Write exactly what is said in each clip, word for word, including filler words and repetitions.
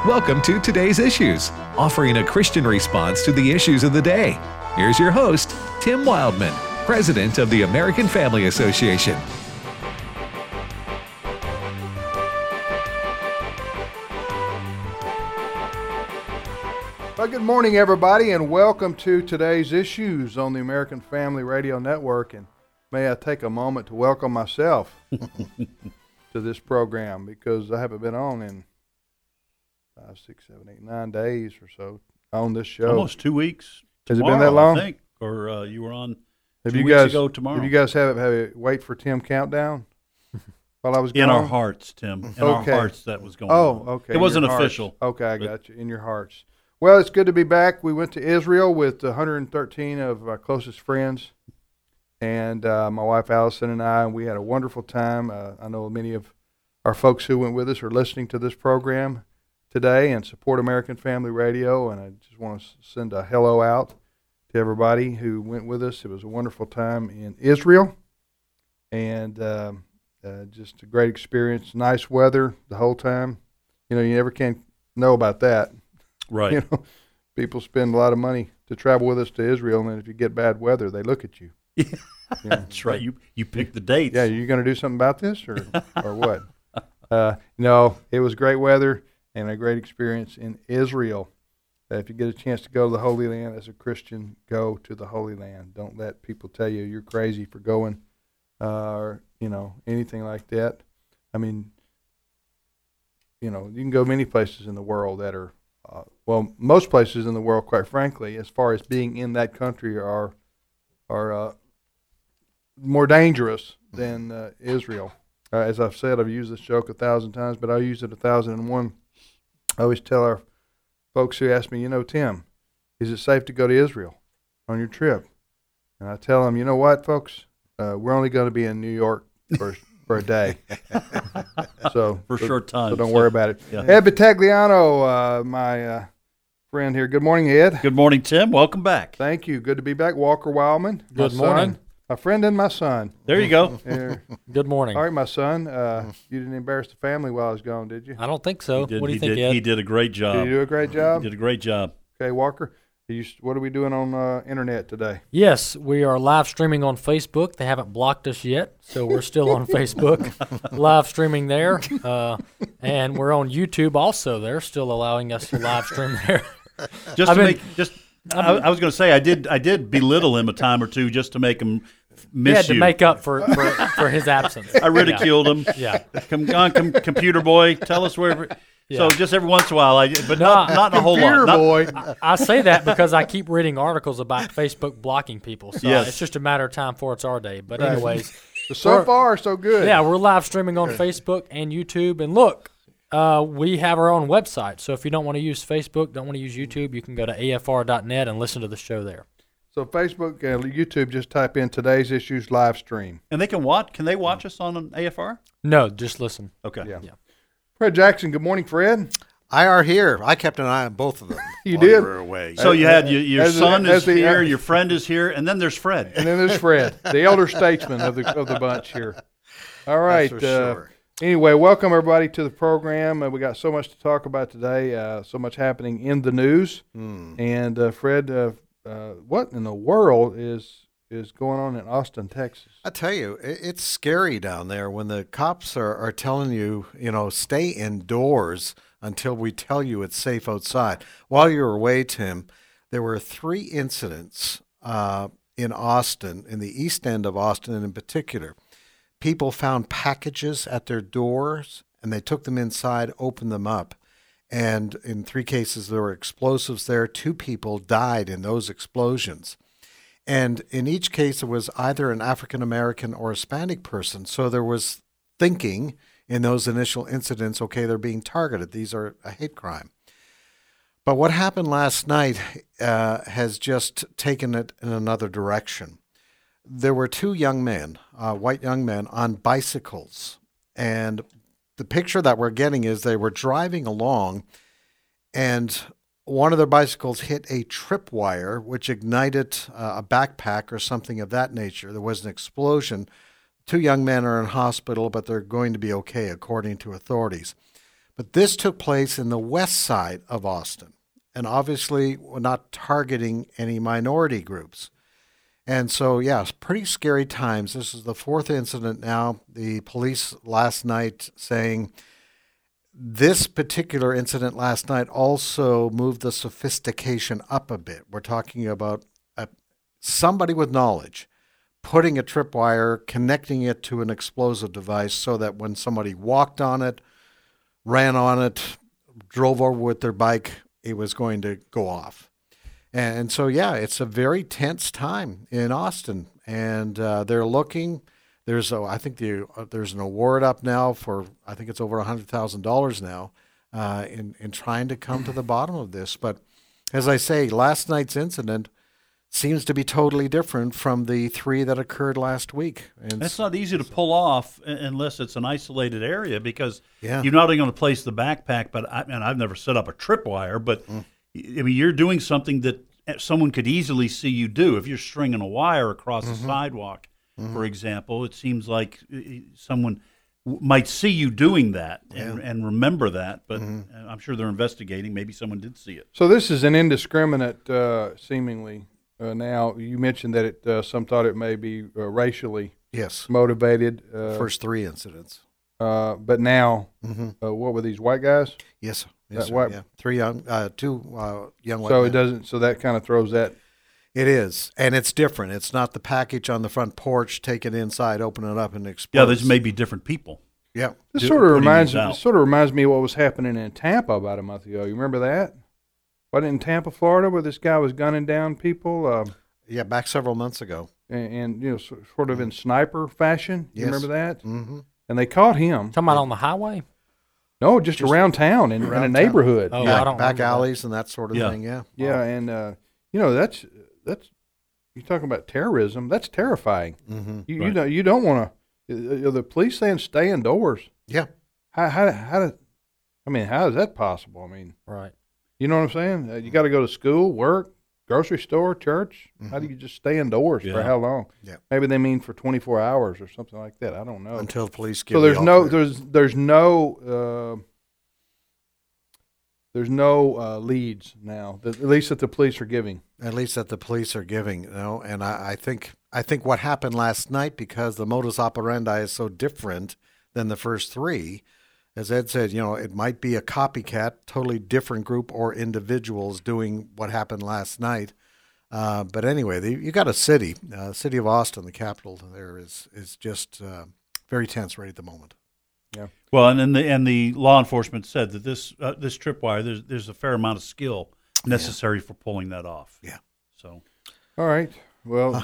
Welcome to Today's Issues, offering a Christian response to the issues of the day. Here's your host, Tim Wildman, President of the American Family Association. Well, good morning, everybody, and welcome to Today's Issues on the American Family Radio Network. And may I take a moment to welcome myself to this program, because I haven't been on in five, six, seven, eight, nine days or so on this show. Almost two weeks. Has tomorrow, it been that long? I think, or uh, you were on have two you weeks guys, ago tomorrow. Have you guys have have a wait for Tim countdown while I was in gone? our hearts, Tim. In okay. our hearts, that was going oh, on. okay. It wasn't in your official. Hearts. Okay, I but, got you. In your hearts. Well, it's good to be back. We went to Israel with one hundred thirteen of our closest friends, and uh, my wife Allison and I, and we had a wonderful time. Uh, I know many of our folks who went with us are listening to this program today and support American Family Radio, and I just want to send a hello out to everybody who went with us. It was a wonderful time in Israel, and um, uh, just a great experience. Nice weather the whole time. You know, you never can know about that. Right. You know, people spend a lot of money to travel with us to Israel, and then if you get bad weather, they look at you. Yeah, you know, that's right. You you pick the dates. Yeah, you going to do something about this, or or what? Uh, no, it was great weather and a great experience in Israel. Uh, if you get a chance to go to the Holy Land as a Christian, go to the Holy Land. Don't let people tell you you're crazy for going, uh, or you know anything like that. I mean, you know, you can go many places in the world that are. Uh, well, most places in the world, quite frankly, as far as being in that country, are are uh, more dangerous than uh, Israel. Uh, as I've said, I've used this joke a thousand times, but I'll use it a thousand and one. I always tell our folks who ask me, you know, Tim, is it safe to go to Israel on your trip? And I tell them, you know what, folks, uh, we're only going to be in New York for for a day. so For so, short time. So don't so, worry about it. Yeah. Ed Battagliano, uh, my uh, friend here. Good morning, Ed. Good morning, Tim. Welcome back. Thank you. Good to be back. Walker Wildman. Good my morning. Son, my friend and my son. There you go. Here. Good morning. All right, my son. Uh, you didn't embarrass the family while I was gone, did you? I don't think so. He did, What do you he think, did, Ed? He did a great job. Did you do a great job? He did a great job. Okay, Walker. You, what are we doing on uh, internet today? Yes, we are live streaming on Facebook. They haven't blocked us yet, so we're still on Facebook, live streaming there. Uh, and we're on YouTube also. They're still allowing us to live stream there. Just I to mean, make just, I, I was going to say I did I did belittle him a time or two just to make him miss He had to you. make up for, for, for his absence. I ridiculed him. Yeah. Come on, com- computer boy, tell us where. Yeah. So just every once in a while, I but No, not not in a whole Computer lot. Not- boy. I, I say that because I keep reading articles about Facebook blocking people. So Yes. it's just a matter of time before it's our day. But Right. anyways, So We're- far, so good. yeah, we're live streaming on Facebook and YouTube. And look, uh, we have our own website. So if you don't want to use Facebook, don't want to use YouTube, you can go to A F R dot net and listen to the show there. So Facebook and YouTube, just type in Today's Issues live stream. And they can watch. Can they watch us on an A F R? No, just listen. Okay. Yeah. Yeah. Fred Jackson, good morning, Fred. I are here. I kept an eye on both of them. You while did? were away. So you had your, your As the- son as is the- here, your friend is here, and then there's Fred. And then there's Fred, the elder statesman of the of the bunch here. All right. That's for uh, sure. Anyway, welcome everybody to the program. Uh, we got so much to talk about today. Uh, so much happening in the news. Mm. And uh, Fred, uh, uh, what in the world is is going on in Austin, Texas? I tell you, it, it's scary down there when the cops are, are telling you, you know, stay indoors until we tell you it's safe outside. While you were away, Tim, there were three incidents uh, in Austin, in the east end of Austin, and in particular. People found packages at their doors, and they took them inside, opened them up. And in three cases, there were explosives there. Two people died in those explosions. And in each case, it was either an African-American or Hispanic person. So there was thinking in those initial incidents, okay, they're being targeted. These are a hate crime. But what happened last night uh, has just taken it in another direction. There were two young men, uh, white young men, on bicycles. And the picture that we're getting is they were driving along, and one of their bicycles hit a tripwire, which ignited uh, a backpack or something of that nature. There was an explosion. Two young men are in hospital, but they're going to be okay, according to authorities. But this took place in the west side of Austin. And obviously, we're not targeting any minority groups. And so, yeah, it's pretty scary times. This is the fourth incident now. The police last night saying this particular incident last night also moved the sophistication up a bit. We're talking about a, somebody with knowledge putting a tripwire, connecting it to an explosive device so that when somebody walked on it, ran on it, drove over with their bike, it was going to go off. And so, yeah, it's a very tense time in Austin, and uh, they're looking. There's, a, I think, the, uh, there's an award up now for, I think it's over one hundred thousand dollars now uh, in, in trying to come to the bottom of this. But as I say, last night's incident seems to be totally different from the three that occurred last week. And It's not easy to pull off u- unless it's an isolated area because Yeah. you're not only going to place the backpack, but I, and I've never set up a tripwire, but Mm. I mean, you're doing something that someone could easily see you do. If you're stringing a wire across Mm-hmm. a sidewalk, for example, it seems like uh, someone w- might see you doing that and, and remember that, but Mm-hmm. uh, I'm sure they're investigating. Maybe someone did see it. So this is an indiscriminate, uh, seemingly. Uh, now you mentioned that it uh, some thought it may be uh, racially yes, motivated. Uh, first three incidents. uh, but now, Mm-hmm. uh, what were these white guys? Yes, sir. That Yes, sir. white- Yeah. Three young, uh, two uh, young white So men. it doesn't. So that kind of throws that. It is, and it's different. It's not the package on the front porch, take it inside, open it up, and explode. Yeah, these may be different people. Yeah, This Do- sort of putting reminds these out. sort of reminds me of what was happening in Tampa about a month ago. You remember that? What in Tampa, Florida, where this guy was gunning down people, uh, yeah. Back several months ago. and, and you know, so, sort of in sniper fashion. You Yes. remember that? Mm-hmm. And they caught him. Talking about on the highway? No, just, Just around town in, in a around town. neighborhood. Oh, back I don't back remember that. alleys and that sort of Yeah. thing. Yeah, Yeah, and uh, you know that's that's you're talking about terrorism. That's terrifying. Mm-hmm. You you Right. don't you don't want to. The police saying stay indoors. Yeah. How how how do, I mean, how is that possible? I mean, Right. you know what I'm saying? Uh, you got to go to school, work, grocery store, church. How do you just stay indoors for Yeah. how long? Yeah. Maybe they mean for twenty-four hours or something like that. I don't know. Until the police give. So the there's no all-clear. there's there's no uh, there's no uh, leads now, that, at least that the police are giving. At least that the police are giving, you know, and I, I think I think what happened last night, because the modus operandi is so different than the first three, as Ed said, you know, it might be a copycat, totally different group or individuals doing what happened last night. Uh, but anyway, the, you got a city, uh, city of Austin, the capital there is is just uh, very tense right at the moment. Well, and then the and the law enforcement said that this uh, this tripwire, there's there's a fair amount of skill necessary for pulling that off. Yeah. So All right. Well, uh,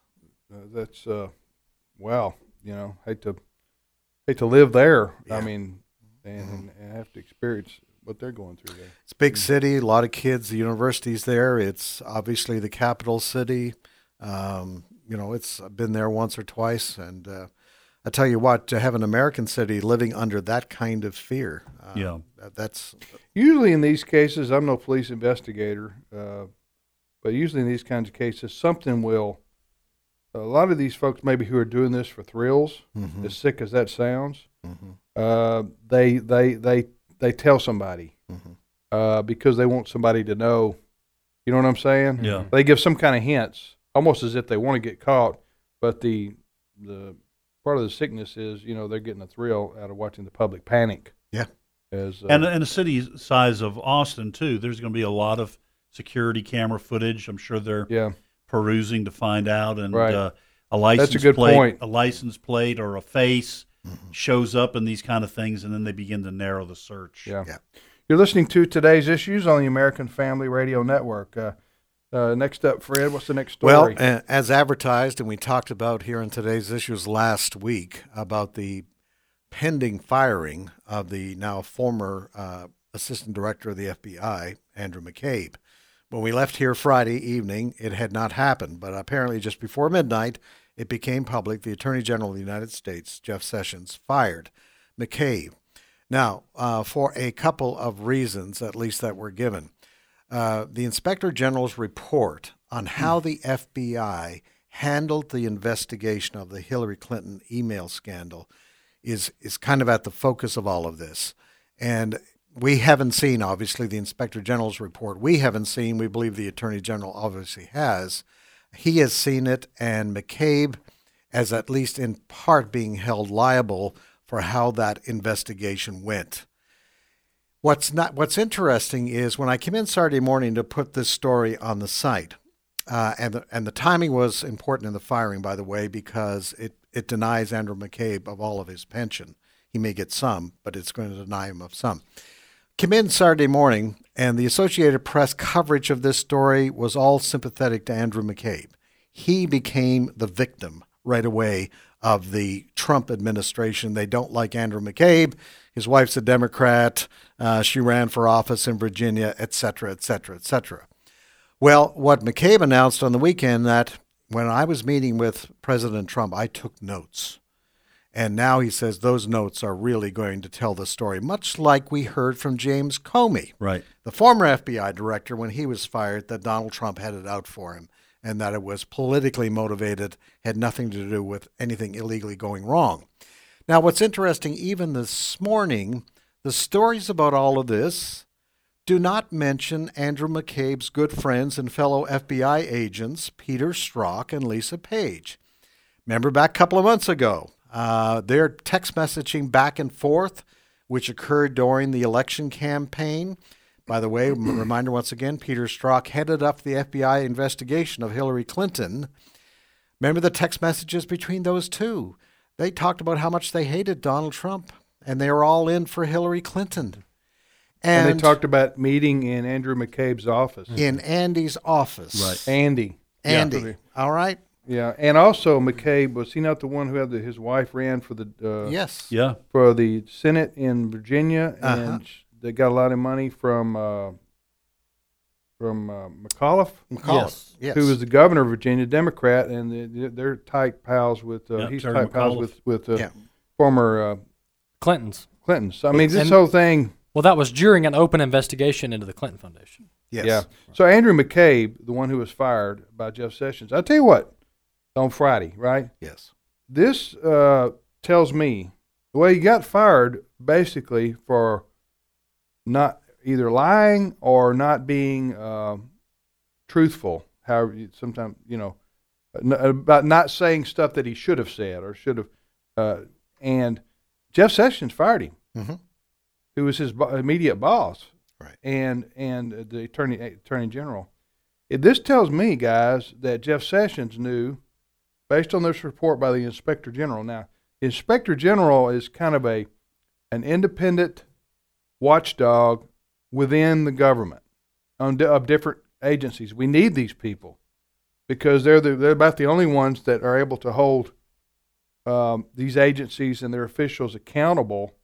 that's uh, wow. You know, hate to hate to live there. Yeah. I mean, and, and have to experience what they're going through there. It's a big city, a lot of kids, the university's there. It's obviously the capital city. Um, you know, it's I've been there once or twice, and uh, I tell you what, to have an American city living under that kind of fear, uh, Yeah. that, that's Usually in these cases, I'm no police investigator, uh, but usually in these kinds of cases, something will. A lot of these folks, maybe who are doing this for thrills, mhm, as sick as that sounds, mhm, uh, they they they they tell somebody mhm. uh, because they want somebody to know. You know what I'm saying? Yeah. They give some kind of hints, almost as if they want to get caught, but the the part of the sickness is, you know, they're getting a thrill out of watching the public panic. Yeah. As uh, and and a city size of Austin too, there's going to be a lot of security camera footage. I'm sure they're yeah. perusing to find out, and Right. uh, a license That's a good plate, point. a license plate or a face Mm-hmm. shows up in these kind of things, and then they begin to narrow the search. Yeah. Yeah. You're listening to Today's Issues on the American Family Radio Network. Uh, uh, next up, Fred, what's the next Well, story? uh, as advertised, and we talked about here in today's issues last week about the pending firing of the now former uh, Assistant Director of the F B I, Andrew McCabe. When we left here Friday evening, it had not happened, but apparently just before midnight, it became public. The Attorney General of the United States, Jeff Sessions, fired McCabe. Now, uh, for a couple of reasons, at least that were given. Uh, the Inspector General's report on how the F B I handled the investigation of the Hillary Clinton email scandal is, is kind of at the focus of all of this. And we haven't seen, obviously, the Inspector General's report. We haven't seen. We believe the Attorney General obviously has. He has seen it, and McCabe as at least in part being held liable for how that investigation went. What's not what's interesting is when I came in Saturday morning to put this story on the site, uh, and the, and the timing was important in the firing, by the way, because it, it denies Andrew McCabe of all of his pension. He may get some, but it's going to deny him of some. Came in Saturday morning, and the Associated Press coverage of this story was all sympathetic to Andrew McCabe. He became the victim right away of the Trump administration. They don't like Andrew McCabe. His wife's a Democrat. Uh, she ran for office in Virginia, et cetera, et cetera, et cetera. Well, what McCabe announced on the weekend that when I was meeting with President Trump, I took notes. And now he says those notes are really going to tell the story, much like we heard from James Comey, right, the former F B I director, when he was fired, that Donald Trump had it out for him and that it was politically motivated, had nothing to do with anything illegally going wrong. Now, what's interesting, even this morning, the stories about all of this do not mention Andrew McCabe's good friends and fellow F B I agents, Peter Strzok and Lisa Page. Remember back a couple of months ago, uh, their text messaging back and forth, which occurred during the election campaign. By the way, reminder once again, Peter Strzok headed up the F B I investigation of Hillary Clinton. Remember the text messages between those two? They talked about how much they hated Donald Trump, and they were all in for Hillary Clinton. And, And, they talked about meeting in Andrew McCabe's office. in Andy's office. Right. Andy. Andy, Yeah. all right? Yeah, and also McCabe, was he not the one who had the, his wife ran for the uh, Yes. yeah, for the Senate in Virginia, Uh-huh. and sh- they got a lot of money from uh, from uh, McAuliffe, McAuliffe. Yes. who was the governor of Virginia, Democrat, and they, they're tight pals with uh, Yep, he's Terry tight pals McAuliffe. with with uh, Yeah. former uh, Clintons. Clinton. So I mean, this And- whole thing. Well, that was during an open investigation into the Clinton Foundation. Yes. Yeah. So Andrew McCabe, the one who was fired by Jeff Sessions, I'll tell you what, on Friday, right? Yes. This uh, tells me, well, he got fired basically for not either lying or not being uh, truthful. However, you- sometimes, you know, n- about not saying stuff that he should have said or should have. Uh, and Jeff Sessions fired him, Mm-hmm. who was his bo- immediate boss. Right. And and the attorney attorney general. It, this tells me, guys, that Jeff Sessions knew, based on this report by the Inspector General. Now, the Inspector General is kind of a an independent watchdog within the government on di- of different agencies. We need these people because they're the, they're about the only ones that are able to hold um, these agencies and their officials accountable.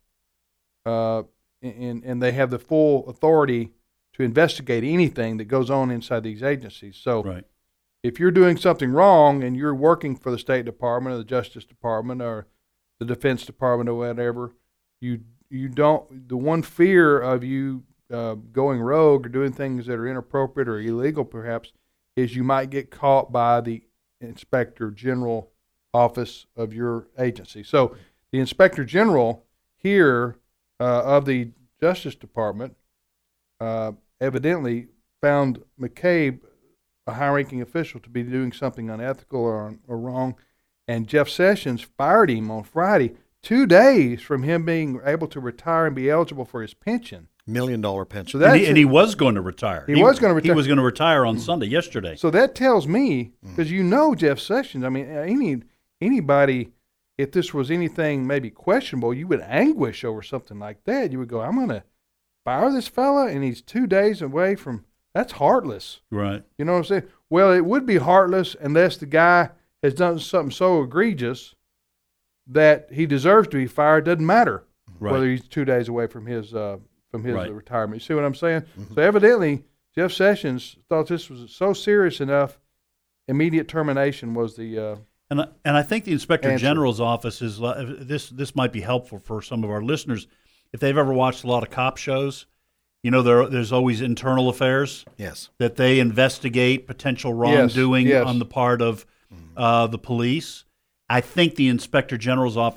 Uh, and, and they have the full authority to investigate anything that goes on inside these agencies. So right. if you're doing something wrong and you're working for the State Department or the Justice Department or the Defense Department or whatever, you you don't, the one fear of you uh, going rogue or doing things that are inappropriate or illegal perhaps is you might get caught by the Inspector General office of your agency. So the Inspector General here uh, of the Justice Department uh, evidently found McCabe, a high-ranking official, to be doing something unethical or, or wrong, and Jeff Sessions fired him on Friday, two days from him being able to retire and be eligible for his pension. Million dollar pension. So And that's he, and he was going to retire. He was gonna retire. He was going to retire on Sunday, yesterday. So that tells me, because you know Jeff Sessions, I mean, any anybody, if this was anything maybe questionable, you would anguish over something like that. You would go, I'm going to fire this fella, and he's two days away from, that's heartless. Right. You know what I'm saying? Well, it would be heartless unless the guy has done something so egregious that he deserves to be fired. Doesn't matter Right. whether he's two days away from his uh, from his Right. uh, retirement. You see what I'm saying? So evidently, Jeff Sessions thought this was so serious enough. Immediate termination was the. Uh, And I, and I think the Inspector Answer. General's office is li- this. This might be helpful for some of our listeners if they've ever watched a lot of cop shows. You know, there there's always internal affairs Yes. that they investigate potential wrongdoing yes. on the part of uh, the police. I think the Inspector General's office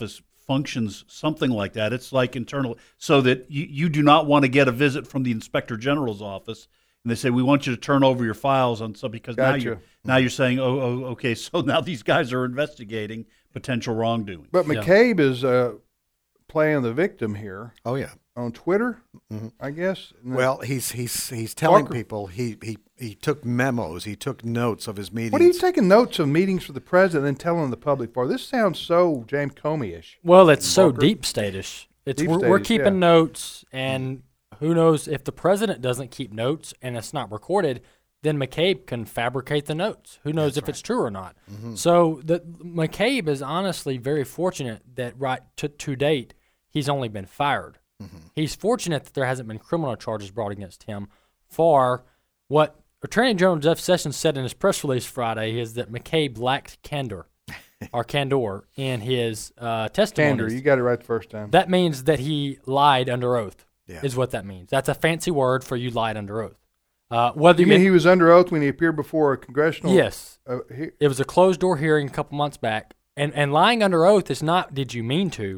functions something like that. It's like internal, so that you, you do not want to get a visit from the Inspector General's office, and they say, we want you to turn over your files on something, because now Gotcha. you're now you're saying, oh, oh, okay, so now these guys are investigating potential wrongdoing. But McCabe is uh, playing the victim here Oh yeah. on Twitter, Mm-hmm. I guess. Well, he's he's he's telling Parker. people he, he he took memos, he took notes of his meetings. What are you taking notes of meetings for the president and telling the public for? This sounds so James Comey-ish. Well, it's so Walker? deep state-ish. It's Deep we're, we're state-ish, keeping yeah. notes, and who knows if the president doesn't keep notes and it's not recorded, then McCabe can fabricate the notes. Who knows if it's true or not? Mm-hmm. So the McCabe is honestly very fortunate that right to, to date he's only been fired. Mm-hmm. He's fortunate that there hasn't been criminal charges brought against him for what Attorney General Jeff Sessions said in his press release Friday is that McCabe lacked candor or candor in his uh, testimony. Candor, you got it right the first time. That means that he lied under oath, Yeah. is what that means. That's a fancy word for you lied under oath. Uh, whether You mean it- he was under oath when he appeared before a congressional? Yes. Uh, he, It was a closed-door hearing a couple months back. And, and lying under oath is not did you mean to.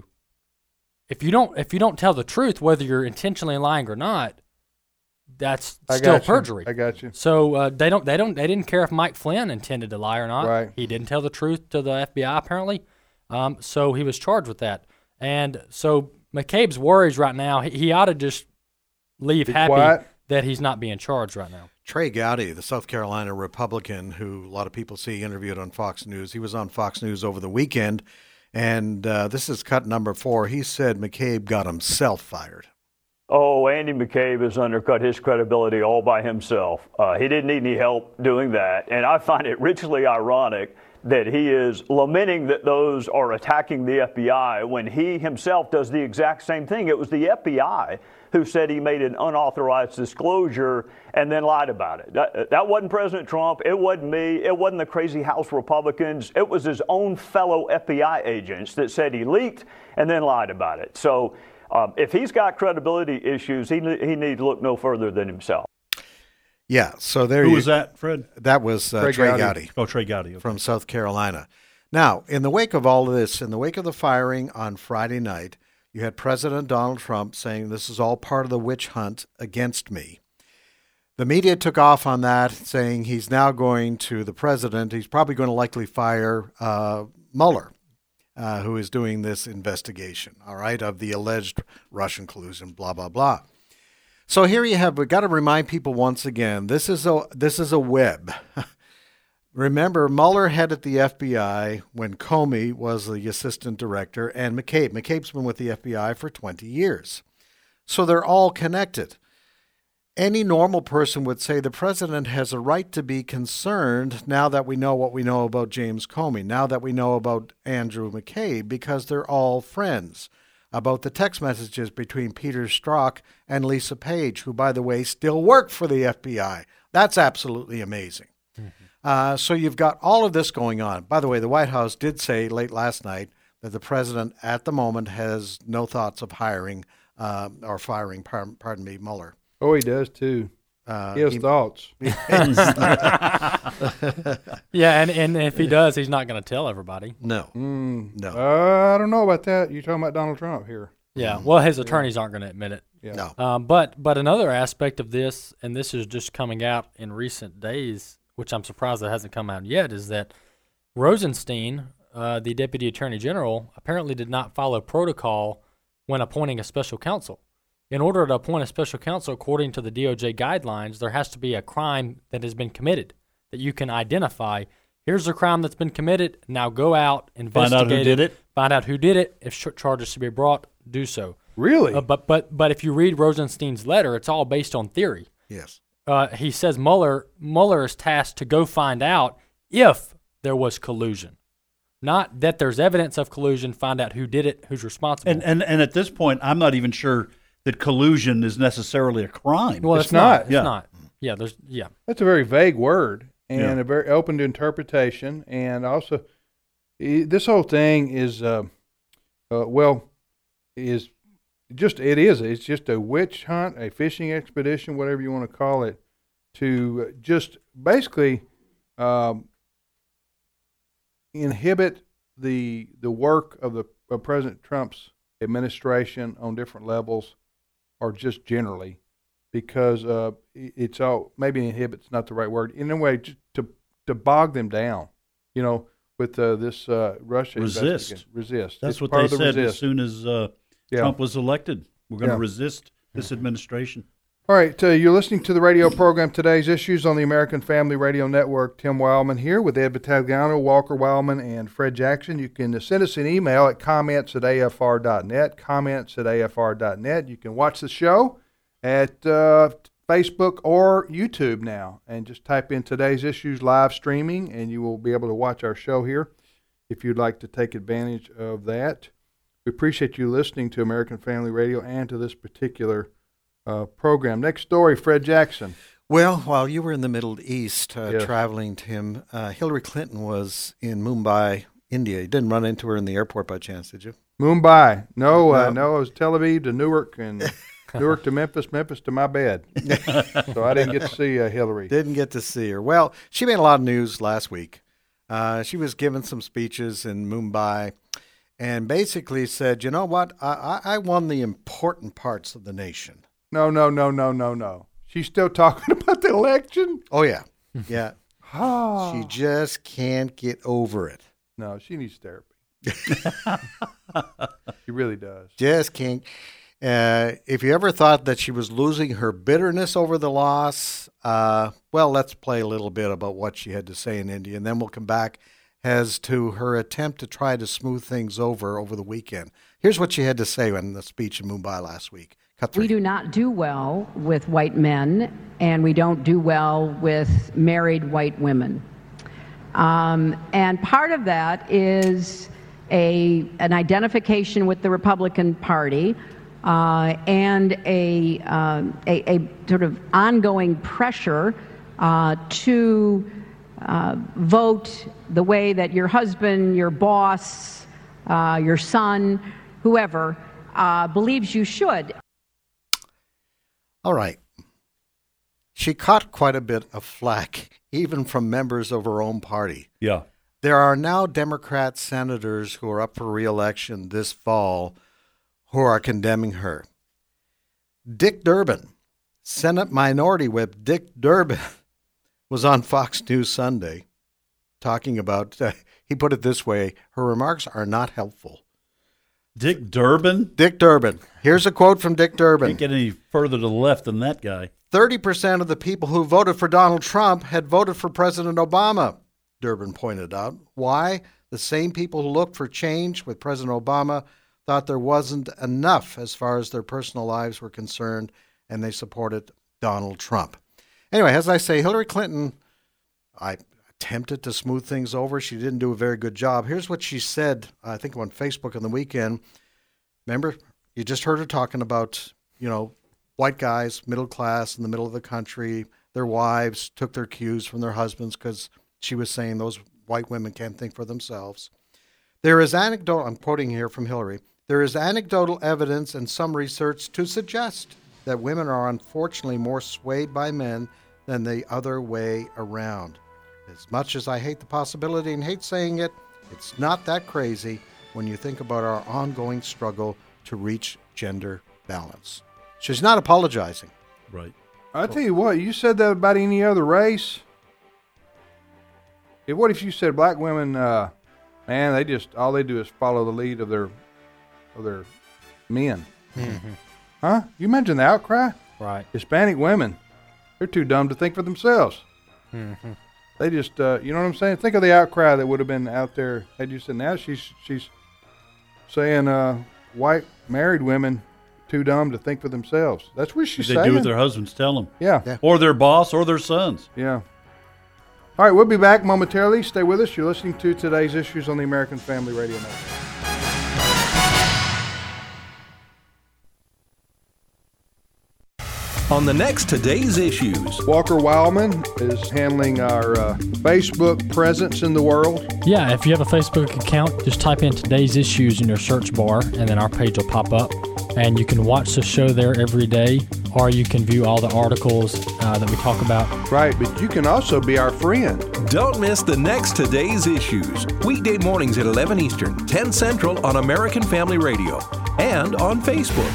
If you don't if you don't tell the truth, whether you're intentionally lying or not, that's I still got you. perjury. I got you. So uh, they don't they don't they didn't care if Mike Flynn intended to lie or not. Right. He didn't tell the truth to the F B I apparently. Um, so he was charged with that. And so McCabe's worries right now. He, he ought to just leave Be happy quiet. that he's not being charged right now. Trey Gowdy, the South Carolina Republican, who a lot of people see interviewed on Fox News, he was on Fox News over the weekend, and uh, this is cut number four. He said McCabe got himself fired. Oh, Andy McCabe has undercut his credibility all by himself. Uh, he didn't need any help doing that. And I find it richly ironic that he is lamenting that those are attacking the F B I when he himself does the exact same thing. It was the F B I who said he made an unauthorized disclosure and then lied about it. That, that wasn't President Trump. It wasn't me. It wasn't the crazy House Republicans. It was his own fellow F B I agents that said he leaked and then lied about it. So um, if he's got credibility issues, he, he needs to look no further than himself. Yeah, so there Who you was that, Fred? That was uh, Trey Trey Gowdy. Gowdy. Oh, Trey Gowdy. Okay. From South Carolina. Now, in the wake of all of this, in the wake of the firing on Friday night, you had President Donald Trump saying this is all part of the witch hunt against me. The media took off on that, saying he's now going to the president. He's probably going to likely fire uh, Mueller, uh, who is doing this investigation, all right, of the alleged Russian collusion, blah, blah, blah. So here you have, we've got to remind people once again, this is a this is a web. Remember, Mueller headed the F B I when Comey was the assistant director, and McCabe. McCabe's been with the F B I for twenty years. So they're all connected. Any normal person would say the president has a right to be concerned now that we know what we know about James Comey, now that we know about Andrew McCabe, because they're all friends. About the text messages between Peter Strzok and Lisa Page, who, by the way, still work for the F B I. That's absolutely amazing. Mm-hmm. Uh, so you've got all of this going on. By the way, the White House did say late last night that the president at the moment has no thoughts of hiring uh, or firing, par- pardon me, Mueller. Oh, he does too. Uh, He has he- thoughts. Yeah, and, and if he does, he's not going to tell everybody. No, Mm, no, uh, I don't know about that. You're talking about Donald Trump here. Yeah, well, his attorneys aren't going to admit it. Yeah. no. Um, but but another aspect of this, and this is just coming out in recent days, which I'm surprised that hasn't come out yet, is that Rosenstein, uh, the Deputy Attorney General, apparently did not follow protocol when appointing a special counsel. In order to appoint a special counsel, according to the D O J guidelines, there has to be a crime that has been committed that you can identify. Here's the crime that's been committed. Now go out, Find investigate out who did it. Find out who did it. If sh- charges should be brought, do so. Really? Uh, but but but if you read Rosenstein's letter, it's all based on theory. Yes. Uh, he says Mueller Mueller is tasked to go find out if there was collusion, not that there's evidence of collusion. Find out who did it, who's responsible. And, and and at this point, I'm not even sure that collusion is necessarily a crime. well, it's it's, not. not. It's Yeah. not. Yeah. There's yeah. That's a very vague word and Yeah. a very open to interpretation. And also, i- this whole thing is, uh, uh, well, is just, it is. It's just a witch hunt, a fishing expedition, whatever you want to call it, to just basically um, inhibit the the work of the uh, President Trump's administration on different levels, or just generally, because uh, it's all maybe inhibit's not the right word. In a way, just to to bog them down, you know, with uh, this uh, Russia Resist. investigation. Resist. That's It's what part they of the said resist. as soon as uh, Yeah. Trump was elected. We're going to Yeah. resist this administration. All right, uh, you're listening to the radio program Today's Issues on the American Family Radio Network. Tim Wildman here with Ed Battagliano, Walker Wildman, and Fred Jackson. You can uh, send us an email at comments at A F R dot net, comments at A F R dot net. You can watch the show at uh, Facebook or YouTube now, and just type in Today's Issues live streaming, and you will be able to watch our show here if you'd like to take advantage of that. We appreciate you listening to American Family Radio and to this particular Uh, program. Next story, Fred Jackson. Well, while you were in the Middle East uh, Yes. traveling, Tim, uh, Hillary Clinton was in Mumbai, India. You didn't run into her in the airport by chance, did you? Mumbai. No, uh, No. no, it was Tel Aviv to Newark and Newark to Memphis, Memphis to my bed. So I didn't get to see uh, Hillary. Didn't get to see her. Well, she made a lot of news last week. Uh, she was giving some speeches in Mumbai and basically said, you know what, I, I, I won the important parts of the nation. No, no, no, no, no, no. She's still talking about the election? Oh, yeah. Yeah. Oh. She just can't get over it. No, she needs therapy. She really does. Just can't. Uh, if you ever thought that she was losing her bitterness over the loss, uh, well, let's play a little bit about what she had to say in India, and then we'll come back as to her attempt to try to smooth things over over the weekend. Here's what she had to say in the speech in Mumbai last week. Cut three. We do not do well with white men, and we don't do well with married white women. Um, and part of that is a an identification with the Republican Party uh, and a, uh, a a sort of ongoing pressure uh, to uh, vote the way that your husband, your boss, uh, your son, whoever uh, believes you should. All right. She caught quite a bit of flack, even from members of her own party. Yeah. There are now Democrat senators who are up for re-election this fall who are condemning her. Dick Durbin, Senate Minority Whip Dick Durbin, was on Fox News Sunday talking about, uh, he put it this way, her remarks are not helpful. Dick Durbin? Dick Durbin. Here's a quote from Dick Durbin. Can't get any further to the left than that guy. thirty percent of the people who voted for Donald Trump had voted for President Obama, Durbin pointed out. Why? The same people who looked for change with President Obama thought there wasn't enough as far as their personal lives were concerned, and they supported Donald Trump. Anyway, as I say, Hillary Clinton, I attempted to smooth things over. She didn't do a very good job. Here's what she said, I think on Facebook on the weekend. Remember, you just heard her talking about, you know, white guys, middle class, in the middle of the country. Their wives took their cues from their husbands because she was saying those white women can't think for themselves. There is anecdotal, I'm quoting here from Hillary, there is anecdotal evidence and some research to suggest that women are unfortunately more swayed by men than the other way around. As much as I hate the possibility and hate saying it, it's not that crazy when you think about our ongoing struggle to reach gender balance. She's not apologizing. Right. I tell you what, you said that about any other race. If, what if you said black women, uh, man, they just, all they do is follow the lead of their, of their men. Mm-hmm. Huh? You imagine the outcry? Right. Hispanic women, they're too dumb to think for themselves. Mm-hmm. They just, uh, you know what I'm saying? Think of the outcry that would have been out there had you said, now she's she's saying uh, white married women too dumb to think for themselves. That's what she's They saying. do what their husbands tell them. Yeah. Yeah. Or their boss or their sons. Yeah. All right, we'll be back momentarily. Stay with us. You're listening to Today's Issues on the American Family Radio Network. On the next Today's Issues, Walker Wildman is handling our uh, Facebook presence in the world. Yeah, if you have a Facebook account, just type in Today's Issues in your search bar, and then our page will pop up. And you can watch the show there every day or you can view all the articles uh, that we talk about. Right, but you can also be our friend. Don't miss the next Today's Issues, weekday mornings at eleven Eastern, ten Central on American Family Radio and on Facebook.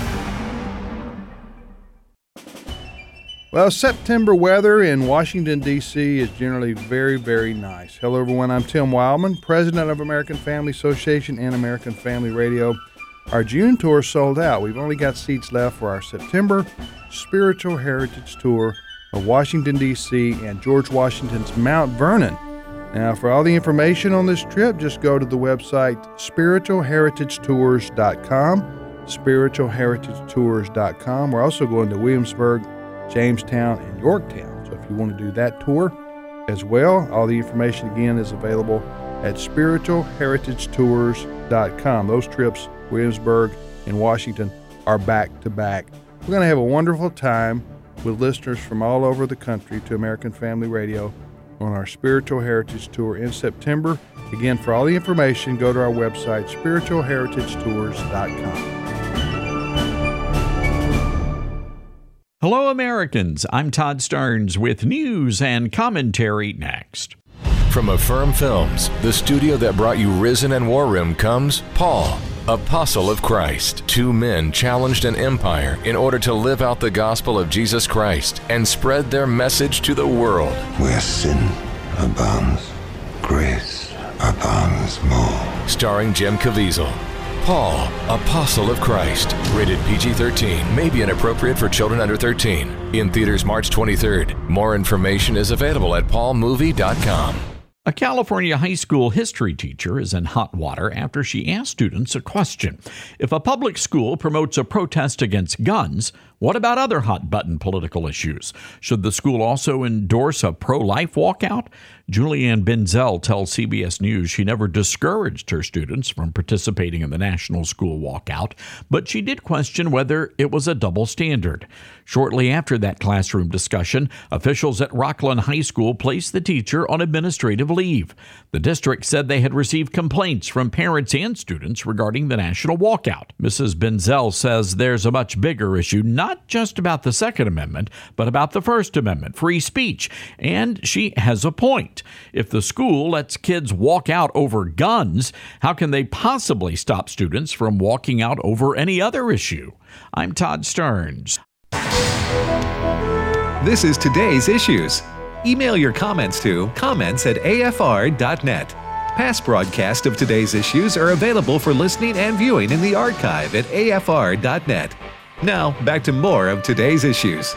Well, September weather in Washington, D C is generally very, very nice. Hello, everyone. I'm Tim Wildman, president of American Family Association and American Family Radio. Our June tour sold out. We've only got seats left for our September Spiritual Heritage Tour of Washington, D C and George Washington's Mount Vernon. Now, for all the information on this trip, just go to the website spiritual heritage tours dot com, spiritual heritage tours dot com. We're also going to Williamsburg, Jamestown, and Yorktown. So if you want to do that tour as well, all the information again is available at spiritual heritage tours dot com. Those trips, Williamsburg and Washington, are back to back. We're going to have a wonderful time with listeners from all over the country to American Family Radio on our Spiritual Heritage Tour in September. Again, for all the information, go to our website, spiritual heritage tours dot com. Hello, Americans. I'm Todd Stearns with news and commentary next. From Affirm Films, the studio that brought you Risen and War Room, comes Paul, Apostle of Christ. Two men challenged an empire in order to live out the gospel of Jesus Christ and spread their message to the world. Where sin abounds, grace abounds more. Starring Jim Caviezel. Paul, Apostle of Christ. Rated P G thirteen. May be inappropriate for children under thirteen. In theaters March twenty-third. More information is available at paul movie dot com. A California high school history teacher is in hot water after she asked students a question. If a public school promotes a protest against guns, what about other hot-button political issues? Should the school also endorse a pro-life walkout? Julianne Benzel tells C B S News she never discouraged her students from participating in the national school walkout, but she did question whether it was a double standard. Shortly after that classroom discussion, officials at Rockland High School placed the teacher on administrative leave. The district said they had received complaints from parents and students regarding the national walkout. Missus Benzel says there's a much bigger issue, not just about the Second Amendment, but about the First Amendment, free speech. And she has a point. If the school lets kids walk out over guns, how can they possibly stop students from walking out over any other issue? I'm Todd Stearns. This is Today's Issues. Email your comments to comments at a f r dot net. Past broadcasts of Today's Issues are available for listening and viewing in the archive at a f r dot net. Now, back to more of Today's Issues.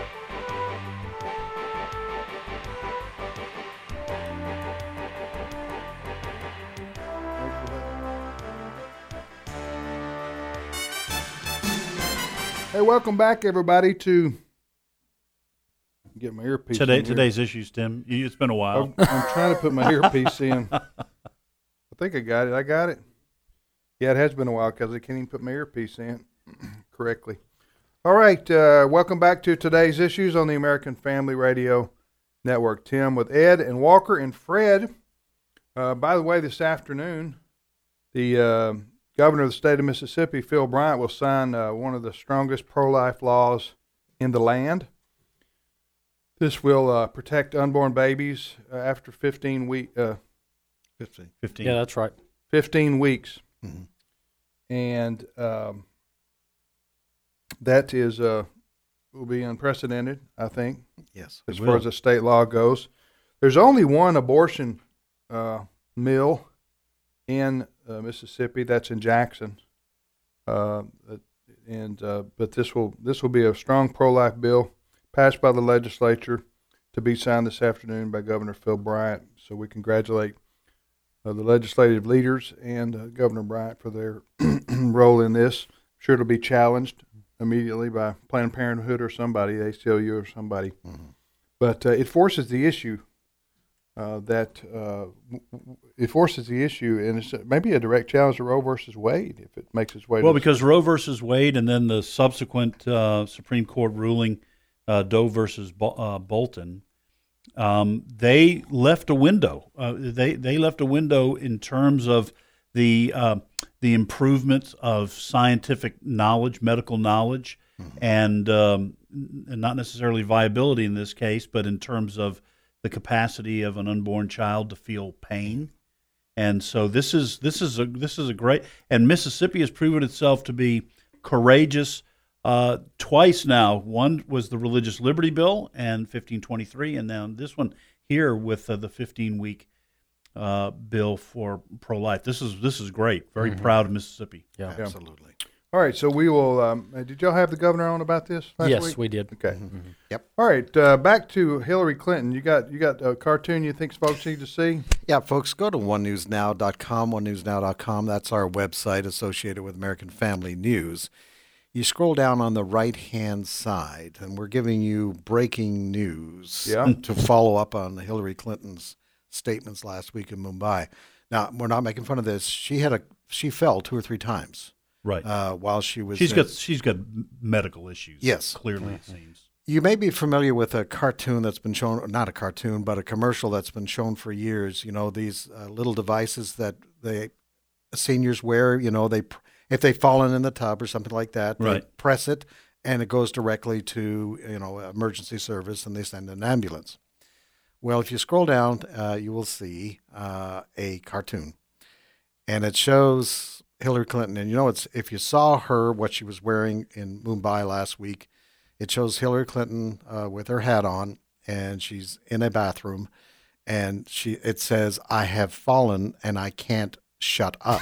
Hey, welcome back, everybody, to get my earpiece Today, in here. Today's Issues, Tim. You, it's been a while. I'm, I'm trying to put my earpiece in. I think I got it. I got it. Yeah, it has been a while because I can't even put my earpiece in correctly. All right, uh, welcome back to Today's Issues on the American Family Radio Network. Tim with Ed and Walker and Fred. Uh, by the way, this afternoon, the uh, governor of the state of Mississippi, Phil Bryant, will sign uh, one of the strongest pro-life laws in the land. This will uh, protect unborn babies uh, after fifteen weeks. Uh, fifteen. fifteen. Yeah, that's right. fifteen weeks. Mm-hmm. And um, that is uh, will be unprecedented, I think. Yes. As far as the state law goes. There's only one abortion uh, mill in uh, Mississippi. That's in Jackson. Uh, and uh, but this will this will be a strong pro-life bill passed by the legislature to be signed this afternoon by Governor Phil Bryant. So we congratulate uh, the legislative leaders and uh, Governor Bryant for their role in this. I'm sure it'll be challenged immediately by Planned Parenthood or somebody, A C L U or somebody. Mm-hmm. But uh, it forces the issue uh, that uh, it forces the issue, and it's maybe a direct challenge to Roe versus Wade if it makes its way. Well, to because Roe versus Wade, and then the subsequent uh, Supreme Court ruling, uh, Doe versus Bo- uh, Bolton, um, they left a window. Uh, they they left a window in terms of the uh, the improvements of scientific knowledge, medical knowledge, mm-hmm. and, um, and not necessarily viability in this case, but in terms of the capacity of an unborn child to feel pain. And so this is this is a this is a great, and Mississippi has proven itself to be courageous uh, twice now. One was the Religious Liberty Bill and fifteen twenty-three, and now this one here with uh, the fifteen week uh, bill for pro-life. This is this is great. Very mm-hmm. proud of Mississippi. Yeah, absolutely. All right, so we will. Um, did y'all have the governor on about this last yes, week? Yes, we did. Okay. Mm-hmm. Yep. All right, uh, back to Hillary Clinton. You got you got a cartoon you think folks need to see? Yeah, folks, go to one news now dot com, one news now dot com. That's our website associated with American Family News. You scroll down on the right-hand side, and we're giving you breaking news yeah. to follow up on Hillary Clinton's statements last week in Mumbai. Now, we're not making fun of this. She had a she fell two or three times. Right. Uh, while she was She's there. got she's got medical issues. Yes. Clearly, it seems. You may be familiar with a cartoon that's been shown, not a cartoon, but a commercial that's been shown for years. You know, these uh, little devices that the seniors wear, you know, they if they've fallen in the tub or something like that, they right. press it and it goes directly to, you know, emergency service and they send an ambulance. Well, if you scroll down, uh, you will see uh, a cartoon. And it shows Hillary Clinton. And, you know, it's if you saw her, what she was wearing in Mumbai last week, it shows Hillary Clinton uh, with her hat on, and she's in a bathroom, and she it says, "I have fallen, and I can't shut up."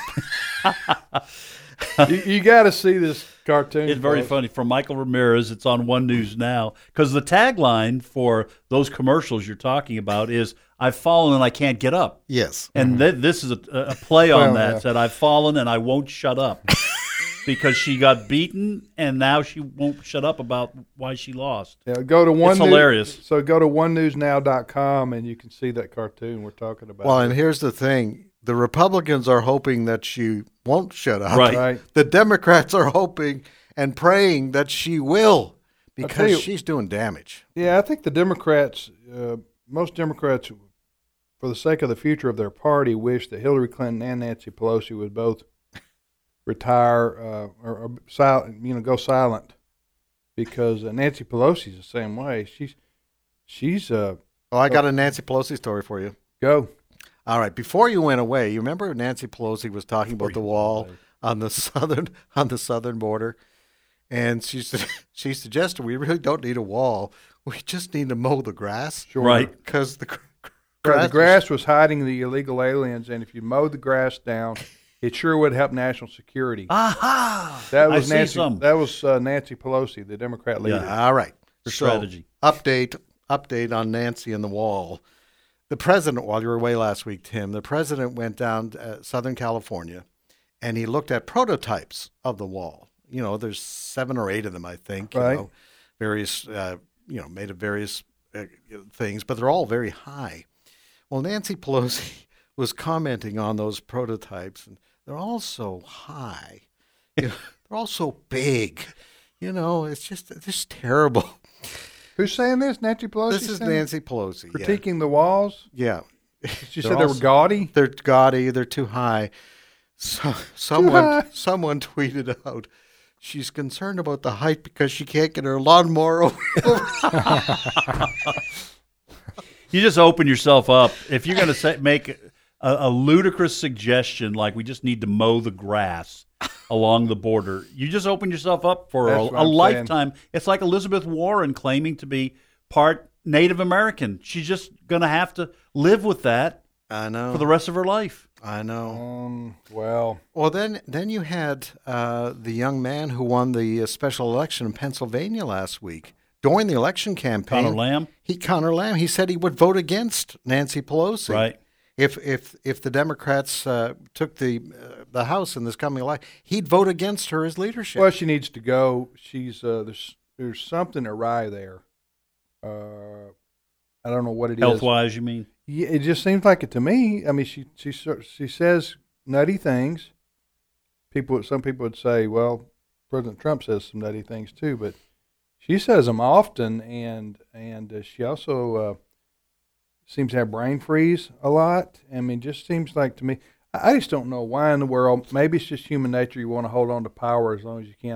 you you got to see this cartoon. It's very folks. funny. From Michael Ramirez, it's on One News Now. Because the tagline for those commercials you're talking about is, "I've fallen and I can't get up." Yes. And Mm-hmm. th- this is a, a play on Well, that. yeah. Said, "I've fallen and I won't shut up." Because she got beaten, and now she won't shut up about why she lost. Yeah, go to one. It's hilarious. So go to one news now dot com and you can see that cartoon we're talking about. Well, and here's the thing. The Republicans are hoping that she won't shut up. Right. Right. The Democrats are hoping and praying that she will tell because you- she's doing damage. Yeah, I think the Democrats, uh, most Democrats, for the sake of the future of their party, wish that Hillary Clinton and Nancy Pelosi would both retire uh, or, or sil- you know, go silent, because uh, Nancy Pelosi's the same way. She's she's uh. Well, I got a Nancy Pelosi story for you. Go. All right. Before you went away, you remember Nancy Pelosi was talking about the wall on the southern on the southern border, and she said she suggested we really don't need a wall. We just need to mow the grass. Sure. Right. Because the, gr- Right, grass the grass was hiding the illegal aliens, and if you mowed the grass down, it sure would help national security. Aha! That I was see Nancy. some. That was uh, Nancy Pelosi, the Democrat leader. Yeah. All right. For So, strategy. update update on Nancy and the wall. The president, while you were away last week, Tim, the president went down to uh, Southern California, and he looked at prototypes of the wall. You know, there's seven or eight of them, I think. You Right. know, various, uh, you know, made of various uh, things, but they're all very high. Well, Nancy Pelosi was commenting on those prototypes, and they're all so high. You know, they're all so big. You know, it's just it's just terrible. Who's saying this? Nancy Pelosi. This is saying it? Nancy Pelosi. yeah. critiquing the walls. Yeah. She They're said they were also- gaudy. They're gaudy. They're too high. So, someone high. someone tweeted out, she's concerned about the height because she can't get her lawnmower over. You just open yourself up. If you're going to say, make a, a ludicrous suggestion like we just need to mow the grass along the border, you just open yourself up for a, That's what a I'm lifetime. It's like Elizabeth Warren claiming to be part Native American. She's just going to have to live with that I know. for the rest of her life. I know. Um. Well. Well, then then you had uh, the young man who won the uh, special election in Pennsylvania last week. During the election campaign, Connor Lamb? He Connor Lamb. He said he would vote against Nancy Pelosi. Right. If if if the Democrats uh, took the uh, the House in this coming election, he'd vote against her as leadership. Well, she needs to go. She's uh. There's there's something awry there. Uh, I don't know what it is. Health wise, you mean? Yeah, it just seems like it to me. I mean, she she she says nutty things. People, some people would say, well, President Trump says some nutty things too, but she says them often, and and uh, she also uh, seems to have brain freeze a lot. I mean, just seems like to me. I I just don't know why in the world. Maybe it's just human nature. You want to hold on to power as long as you can.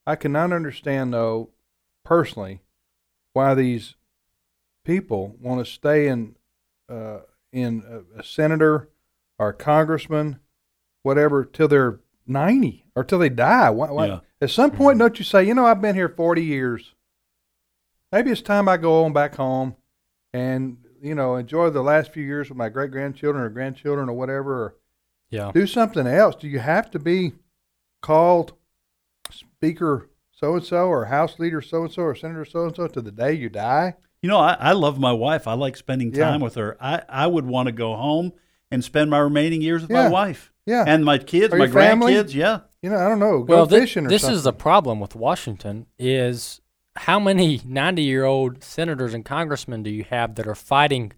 I cannot understand, though, personally, why these people want to stay in uh, in a, a senator or a congressman, whatever, till they're ninety or till they die. Why, why? Yeah. At some point, don't you say, you know, I've been here forty years. Maybe it's time I go on back home and, you know, enjoy the last few years with my great-grandchildren or grandchildren or whatever, or Yeah. do something else. Do you have to be called Speaker so-and-so or House Leader so-and-so or Senator so-and-so to the day you die? You know, I, I love my wife. I like spending time Yeah. with her. I, I would want to go home and spend my remaining years with Yeah. my wife. Yeah. And my kids, Or my your family? grandkids. Yeah. You know, I don't know. Go Well, thi- fishing or this something. is the problem with Washington is how many ninety-year-old senators and congressmen do you have that are fighting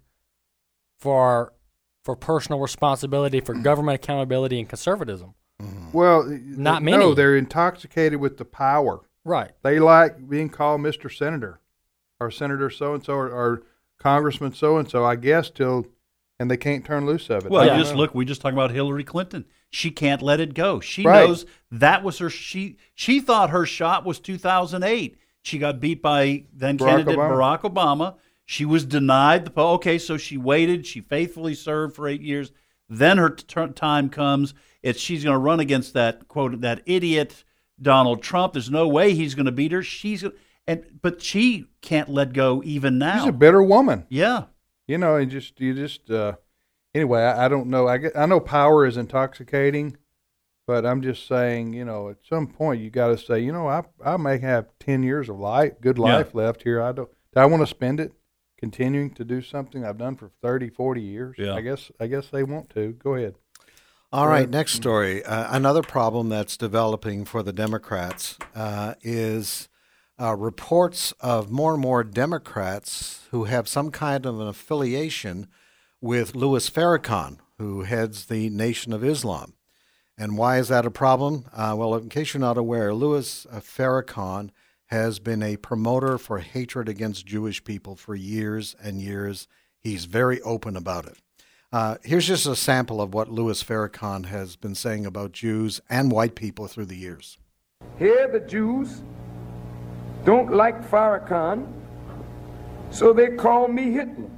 for for personal responsibility, for government accountability and conservatism? Well, Not no, many. they're intoxicated with the power. Right. They like being called Mister Senator or Senator so-and-so or, or Congressman so-and-so, I guess, till, and they can't turn loose of it. Well, I don't just know. look. We just talked about Hillary Clinton. She can't let it go. She Right. knows that was her. She she thought her shot was two thousand eight. She got beat by then Barack candidate Obama. Barack Obama. She was denied the po- okay. So she waited. She faithfully served for eight years. Then her t- time comes. It's she's going to run against that quote that idiot Donald Trump. There's no way he's going to beat her. She's and but she can't let go even now. She's a bitter woman. Yeah. You know, and just you just uh, anyway. I, I don't know. I get, I know power is intoxicating, but I'm just saying. You know, at some point you got to say, you know, I I may have ten years of life, good life left here. I don't. Do I want to spend it continuing to do something I've done for thirty, forty years? Yeah. I guess I guess they want to. Go ahead. All Go right, ahead. next story. Uh, another problem that's developing for the Democrats uh, is uh, reports of more and more Democrats who have some kind of an affiliation with Louis Farrakhan, who heads the Nation of Islam. And why is that a problem? Uh, well, in case you're not aware, Louis uh, Farrakhan has been a promoter for hatred against Jewish people for years and years. He's very open about it. Uh, here's just a sample of what Louis Farrakhan has been saying about Jews and white people through the years. Here the Jews don't like Farrakhan, so they call me Hitler.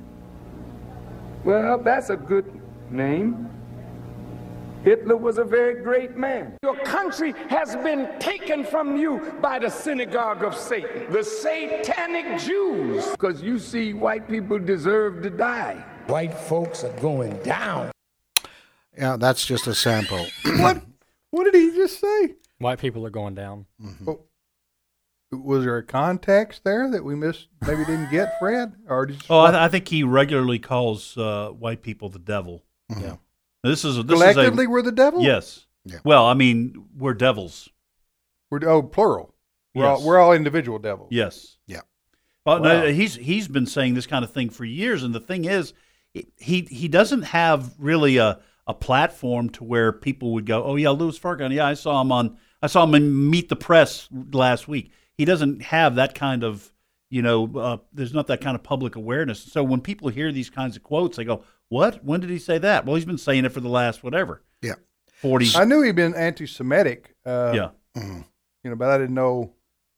Well, that's a good name. Hitler was a very great man. Your country has been taken from you by the synagogue of Satan, the satanic Jews, because you see white people deserve to die. White folks are going down. Yeah, that's just a sample. What? What did he just say? White people are going down. Well, was there a context there that we missed? Maybe didn't get, Fred? Or did you Oh, I, I think he regularly calls uh, white people the devil. Yeah. This is a, this collectively is a, we're the devil? Yes. Yeah. Well, I mean, we're devils. We're oh plural. We're Yes. all we're all individual devils. Yes. Yeah. Well, Wow. no, he's he's been saying this kind of thing for years, and the thing is, he he doesn't have really a, a platform to where people would go, oh yeah, Louis Farrakhan, yeah, I saw him on, I saw him in Meet the Press last week. He doesn't have that kind of, you know, uh, there's not that kind of public awareness. So when people hear these kinds of quotes, they go, what? When did he say that? Well, he's been saying it for the last whatever. Yeah. forty. I knew he'd been anti-Semitic. Uh, Yeah. Mhm. You know, but I didn't know.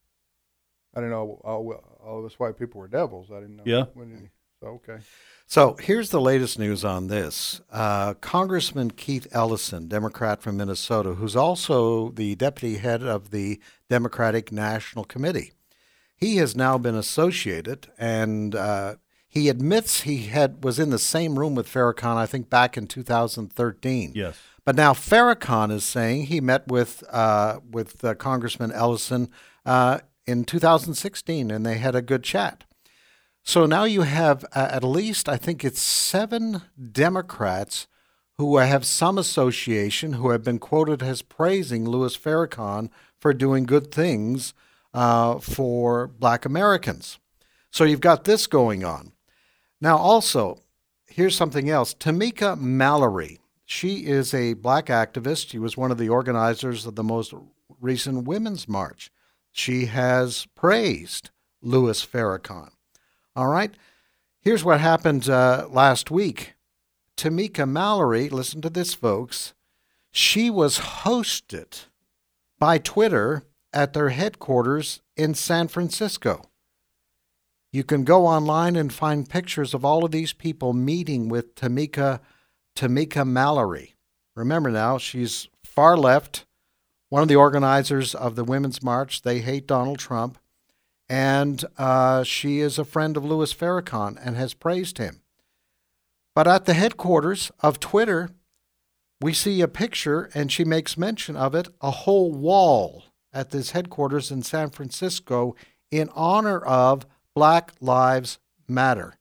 I didn't know all, all of us white people were devils. I didn't know. Yeah. When did he, so okay. So here's the latest news on this. Uh, Congressman Keith Ellison, Democrat from Minnesota, who's also the deputy head of the Democratic National Committee, he has now been associated, and uh, he admits he had was in the same room with Farrakhan, I think, back in two thousand thirteen. Yes. But now Farrakhan is saying he met with uh, with uh, Congressman Ellison uh, in two thousand sixteen, and they had a good chat. So now you have uh, at least, I think it's seven Democrats who have some association, who have been quoted as praising Louis Farrakhan for doing good things uh, for black Americans. So you've got this going on. Now also, here's something else. Tamika Mallory, she is a black activist. She was one of the organizers of the most recent Women's March. She has praised Louis Farrakhan. All right. Here's what happened uh, last week. Tamika Mallory, listen to this, folks. She was hosted by Twitter at their headquarters in San Francisco. You can go online and find pictures of all of these people meeting with Tamika, Tamika Mallory. Remember now, she's far left, one of the organizers of the Women's March. They hate Donald Trump. And uh, she is a friend of Louis Farrakhan and has praised him. But at the headquarters of Twitter, we see a picture, and she makes mention of it, a whole wall at this headquarters in San Francisco in honor of Black Lives Matter.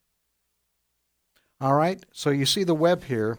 All right, so you see the web here.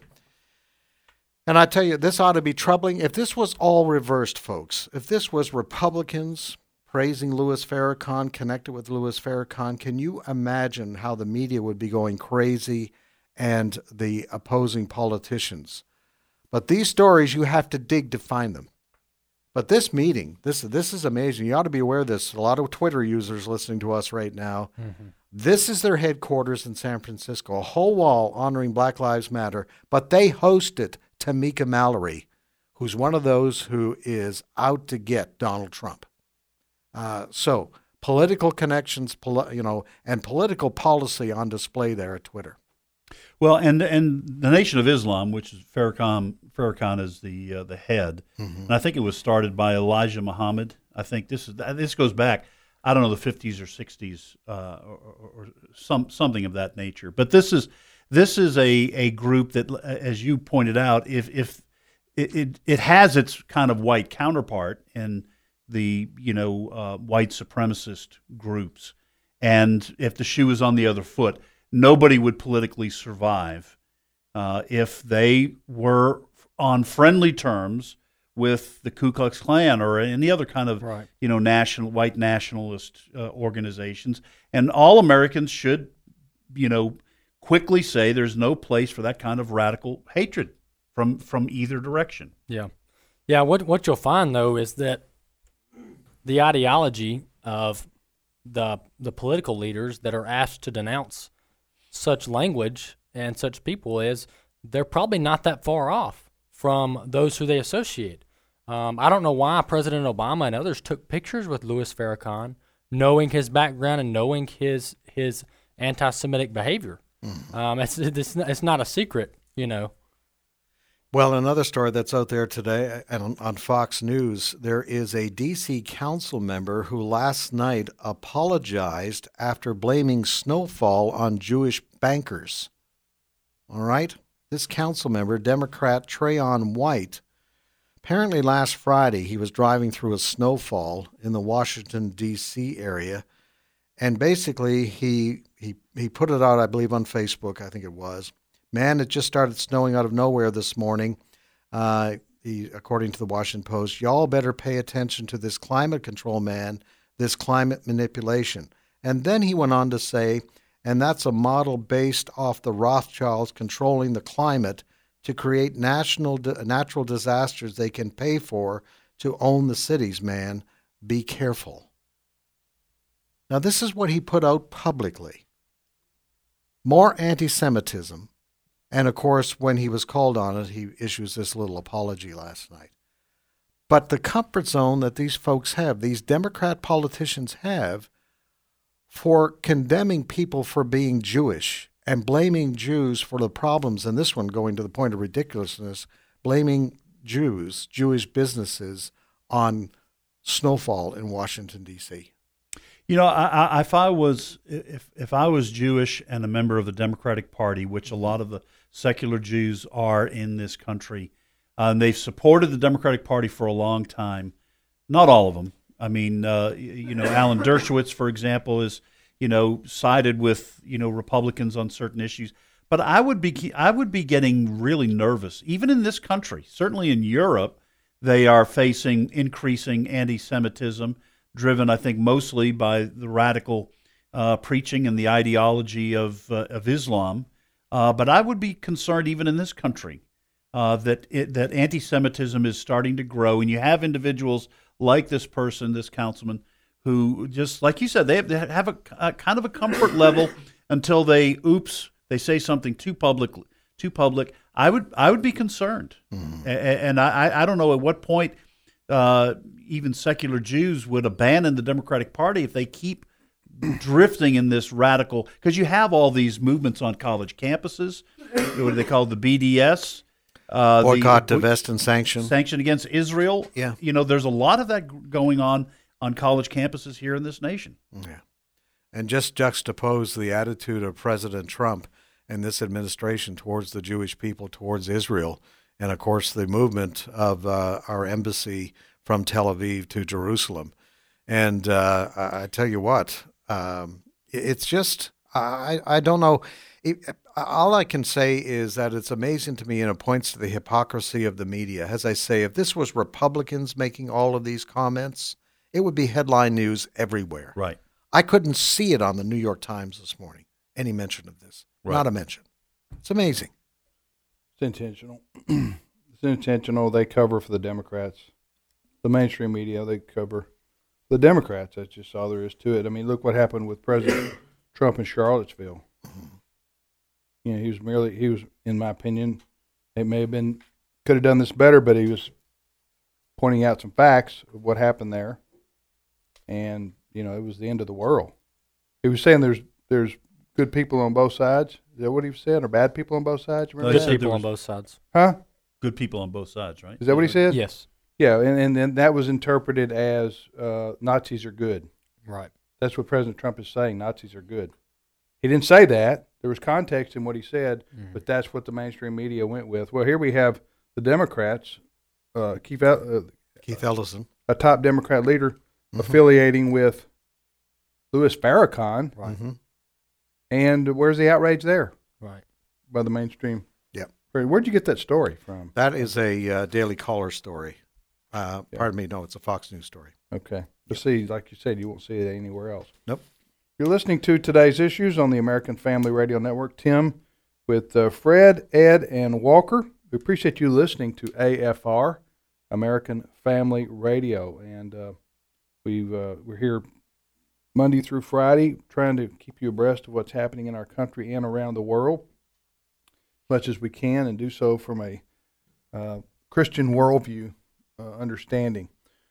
And I tell you, this ought to be troubling. If this was all reversed, folks, if this was Republicans praising Louis Farrakhan, connected with Louis Farrakhan, can you imagine how the media would be going crazy and the opposing politicians? But these stories, you have to dig to find them. But this meeting, this, this is amazing. You ought to be aware of this. A lot of Twitter users listening to us right now. Mm-hmm. This is their headquarters in San Francisco, a whole wall honoring Black Lives Matter. But they hosted Tamika Mallory, who's one of those who is out to get Donald Trump. Uh, so political connections, poli- you know, and political policy on display there at Twitter. Well, and and the Nation of Islam, which is Farrakhan, Farrakhan is the uh, the head, mm-hmm. and I think it was started by Elijah Muhammad. I think this is this goes back, I don't know, the fifties or sixties uh, or, or some something of that nature. But this is this is a, a group that, as you pointed out, if if it, it it has its kind of white counterpart in the you know uh, white supremacist groups, and if the shoe is on the other foot, nobody would politically survive uh, if they were on friendly terms with the Ku Klux Klan or any other kind of right. you know national white nationalist uh, organizations. And all Americans should you know quickly say there's no place for that kind of radical hatred from from either direction. Yeah, yeah. What what you'll find though is that the ideology of the the political leaders that are asked to denounce such language and such people is they're probably not that far off from those who they associate. Um, I don't know why President Obama and others took pictures with Louis Farrakhan, knowing his background and knowing his his anti-Semitic behavior. Mm. Um, it's, it's it's not a secret, you know. Well, another story that's out there today and on Fox News, there is a D C council member who last night apologized after blaming snowfall on Jewish bankers. All right? This council member, Democrat Trayon White, apparently last Friday he was driving through a snowfall in the Washington, D C area, and basically he he he put it out, I believe, on Facebook, I think it was. Man, it just started snowing out of nowhere this morning. Uh, he, according to the Washington Post, y'all better pay attention to this climate control man, this climate manipulation. And then he went on to say, and that's a model based off the Rothschilds controlling the climate to create national natural disasters they can pay for to own the cities, man. Be careful. Now, this is what he put out publicly. More anti-Semitism. And, of course, when he was called on it, he issues this little apology last night. But the comfort zone that these folks have, these Democrat politicians have, for condemning people for being Jewish and blaming Jews for the problems, and this one going to the point of ridiculousness, blaming Jews, Jewish businesses, on snowfall in Washington, D C You know, I, I, if I was if if I was Jewish and a member of the Democratic Party, which a lot of the secular Jews are in this country, uh, and they've supported the Democratic Party for a long time. Not all of them. I mean, uh, you know, Alan Dershowitz, for example, is you know sided with you know Republicans on certain issues. But I would be I would be getting really nervous, even in this country. Certainly in Europe, they are facing increasing anti-Semitism, driven, I think, mostly by the radical uh, preaching and the ideology of uh, of Islam. Uh, but I would be concerned, even in this country, uh, that it, that anti-Semitism is starting to grow, and you have individuals like this person, this councilman, who just, like you said, they have, they have a, a kind of a comfort level until they, oops, they say something too public. Too public. I would I would be concerned, mm-hmm. and, and I I don't know at what point. uh, even secular Jews would abandon the Democratic Party if they keep drifting in this radical, because you have all these movements on college campuses. What do they call it? The B D S? Uh, Boycott, the, divest, and sanction. Sanction against Israel. Yeah. You know, there's a lot of that going on on college campuses here in this nation. Yeah. And just juxtapose the attitude of President Trump and this administration towards the Jewish people, towards Israel, and, of course, the movement of uh, our embassy from Tel Aviv to Jerusalem. And uh, I, I tell you what, um, it's just, I, I don't know. It, all I can say is that it's amazing to me, and it points to the hypocrisy of the media. As I say, if this was Republicans making all of these comments, it would be headline news everywhere. Right. I couldn't see it on the New York Times this morning, any mention of this. Right. Not a mention. It's amazing. It's intentional. It's intentional. They cover for the Democrats. The mainstream media, they cover the Democrats. That's just all there is to it. I mean, look what happened with President Trump in Charlottesville. You know, he was merely, he was, in my opinion, it may have been, could have done this better, but he was pointing out some facts of what happened there. And, you know, it was the end of the world. He was saying there's there's good people on both sides. Is that what he was saying? Or bad people on both sides? Good that? people on both sides. Huh? Good people on both sides, right? Is that what he said? Yes. Yeah, and, and, and that was interpreted as uh, Nazis are good. Right. That's what President Trump is saying. Nazis are good. He didn't say that. There was context in what he said, mm-hmm. but that's what the mainstream media went with. Well, here we have the Democrats, uh, Keith, uh, Keith Ellison, a top Democrat leader, mm-hmm. affiliating with Louis Farrakhan. Right. Mm-hmm. And where's the outrage there? Right. By the mainstream. Yep. Where'd you get that story from? That is a uh, Daily Caller story. Uh, yeah. Pardon me, no, it's a Fox News story. Okay. But see, like you said, you won't see it anywhere else. Nope. You're listening to Today's Issues on the American Family Radio Network. Tim with uh, Fred, Ed, and Walker. We appreciate you listening to A F R, American Family Radio. And uh, we've, uh, we're here Monday through Friday trying to keep you abreast of what's happening in our country and around the world as much as we can, and do so from a uh, Christian worldview uh, understanding.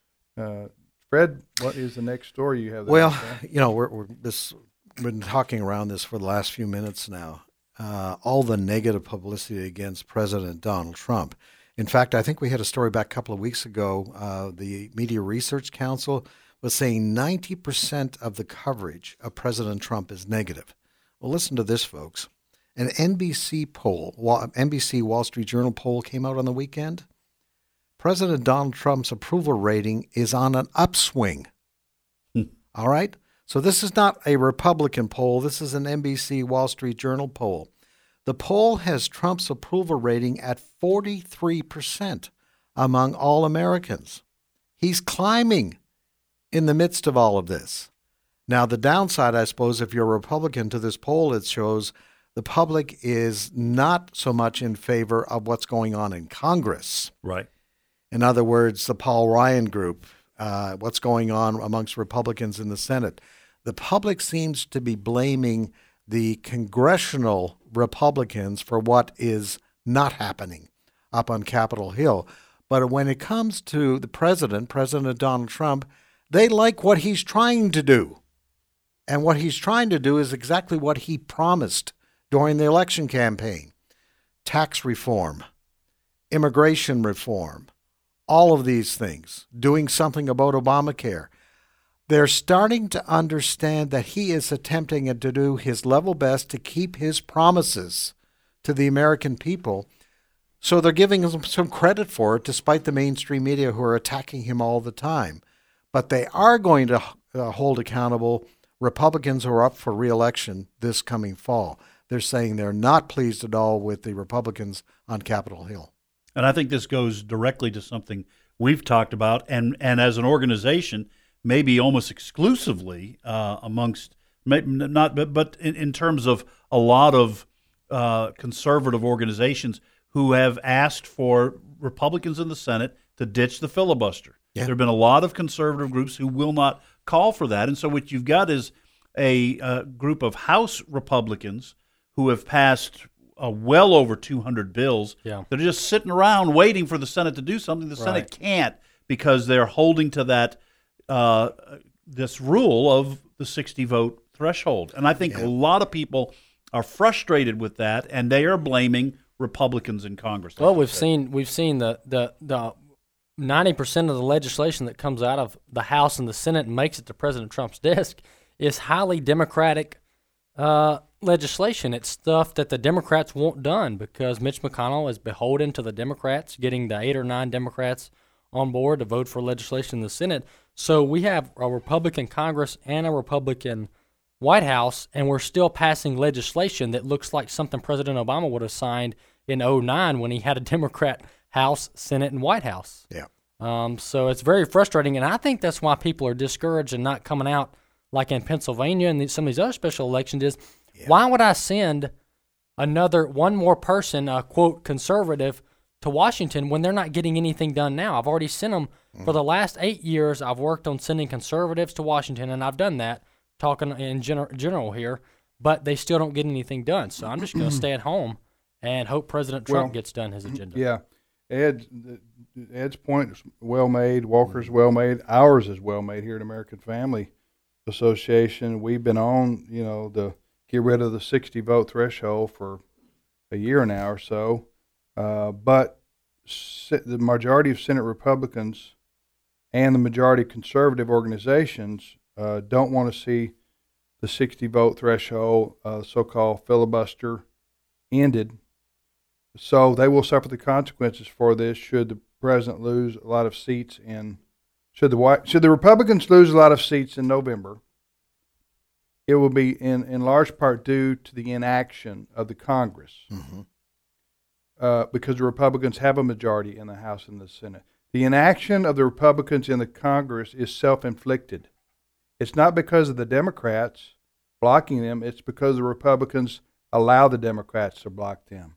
Uh, Fred, what is the next story you have? There? Well, you know, we're, we're this we've been talking around this for the last few minutes now. Uh, all the negative publicity against President Donald Trump. In fact, I think we had a story back a couple of weeks ago. Uh, the Media Research Council was saying ninety percent of the coverage of President Trump is negative. Well, listen to this, folks. An N B C poll, N B C Wall Street Journal poll came out on the weekend. President Donald Trump's approval rating is on an upswing. Hmm. All right? So this is not a Republican poll. This is an N B C Wall Street Journal poll. The poll has Trump's approval rating at forty-three percent among all Americans. He's climbing in the midst of all of this. Now, the downside, I suppose, if you're a Republican to this poll, it shows the public is not so much in favor of what's going on in Congress. Right. In other words, the Paul Ryan group, uh, what's going on amongst Republicans in the Senate. The public seems to be blaming the congressional Republicans for what is not happening up on Capitol Hill. But when it comes to the president, President Donald Trump, they like what he's trying to do. And what he's trying to do is exactly what he promised during the election campaign. Tax reform, immigration reform, all of these things, doing something about Obamacare. They're starting to understand that he is attempting to do his level best to keep his promises to the American people. So they're giving him some credit for it, despite the mainstream media who are attacking him all the time. But they are going to uh, hold accountable Republicans who are up for re-election this coming fall. They're saying they're not pleased at all with the Republicans on Capitol Hill. And I think this goes directly to something we've talked about, and, and as an organization, maybe almost exclusively uh, amongst, maybe not, but, but in, in terms of a lot of uh, conservative organizations who have asked for Republicans in the Senate to ditch the filibuster. Yeah. There have been a lot of conservative groups who will not call for that. And so what you've got is a, a group of House Republicans who have passed uh, well over two hundred bills yeah. that are just sitting around waiting for the Senate to do something the right. Senate can't, because they're holding to that uh, this rule of the sixty vote threshold. And I think yeah. a lot of people are frustrated with that, and they are blaming Republicans in Congress. Well, we've seen we've seen the the the ninety percent of the legislation that comes out of the House and the Senate and makes it to President Trump's desk is highly Democratic uh, legislation. It's stuff that the Democrats want done because Mitch McConnell is beholden to the Democrats, getting the eight or nine Democrats on board to vote for legislation in the Senate. So we have a Republican Congress and a Republican White House, and we're still passing legislation that looks like something President Obama would have signed in oh nine when he had a Democrat House, Senate, and White House. Yeah. Um, so it's very frustrating, and I think that's why people are discouraged and not coming out like in Pennsylvania and some of these other special elections is, yeah. why would I send another, one more person, a quote, conservative, to Washington when they're not getting anything done now? I've already sent them. Mm. For the last eight years, I've worked on sending conservatives to Washington, and I've done that, talking in gener- general here, but they still don't get anything done. So I'm just going to stay at home and hope President Trump well, gets done his agenda. Yeah. Ed, Ed's point is well made. Walker's well made. Ours is well made here at American Family Association. We've been on, you know, the get rid of the sixty vote threshold for a year now or so. Uh, but the majority of Senate Republicans and the majority of conservative organizations uh, don't want to see the sixty vote threshold, uh, so-called filibuster, ended. So they will suffer the consequences for this should the president lose a lot of seats in should the White, should the Republicans lose a lot of seats in November. It will be in, in large part due to the inaction of the Congress, mm-hmm. uh, because the Republicans have a majority in the House and the Senate. The inaction of the Republicans in the Congress is self-inflicted. It's not because of the Democrats blocking them. It's because the Republicans allow the Democrats to block them.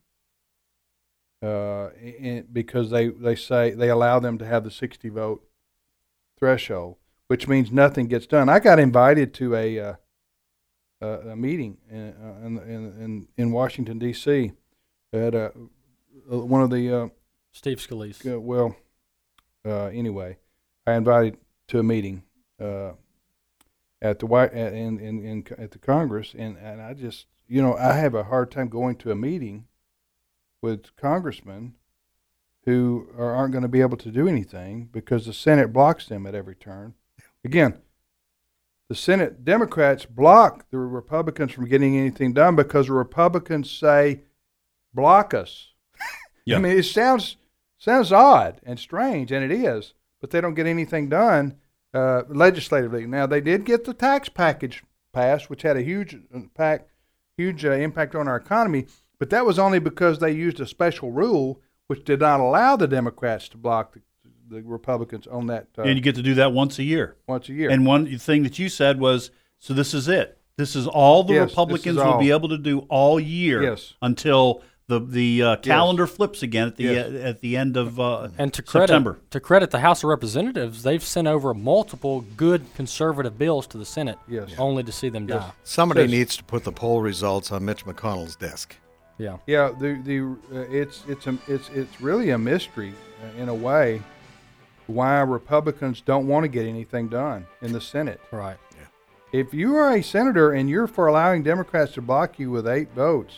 Uh, in, because they, they say they allow them to have the sixty vote threshold, which means nothing gets done. I got invited to a uh, a, a meeting in in, in in Washington D C at uh, one of the uh, Steve Scalise. Uh, well, uh, anyway, I invited to a meeting uh, at the White at, in, in, in at the Congress, and, and I just you know I have a hard time going to a meeting with congressmen who are, aren't going to be able to do anything because the Senate blocks them at every turn. Again, the Senate Democrats block the Republicans from getting anything done because the Republicans say, block us. Yeah. I mean, it sounds sounds odd and strange, and it is, but they don't get anything done uh, legislatively. Now, they did get the tax package passed, which had a huge impact, huge uh, impact on our economy, but that was only because they used a special rule which did not allow the Democrats to block the, the Republicans on that. Uh, and you get to do that once a year. Once a year. And one thing that you said was, so this is it. This is all the yes, Republicans all. will be able to do all year yes. until the the uh, calendar yes. flips again at the yes. uh, at the end of uh, and to credit, September. To credit the House of Representatives, they've sent over multiple good conservative bills to the Senate, yes. only to see them yes. die. Somebody yes. needs to put the poll results on Mitch McConnell's desk. Yeah, yeah. The the uh, it's it's a, it's it's really a mystery uh, in a way why Republicans don't want to get anything done in the Senate. Right. Yeah. If you are a senator and you're for allowing Democrats to block you with eight votes,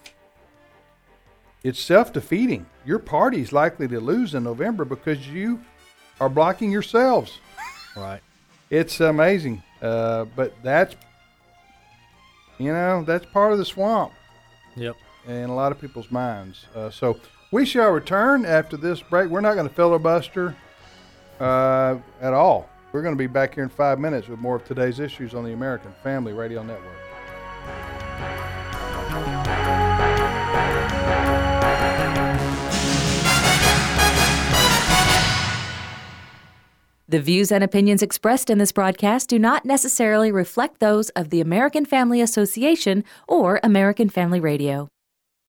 it's self-defeating. Your party's likely to lose in November because you are blocking yourselves. Right. It's amazing, uh, but that's you know that's part of the swamp. Yep. In a lot of people's minds. Uh, so we shall return after this break. We're not going to filibuster uh, at all. We're going to be back here in five minutes with more of today's issues on the American Family Radio Network. The views and opinions expressed in this broadcast do not necessarily reflect those of the American Family Association or American Family Radio.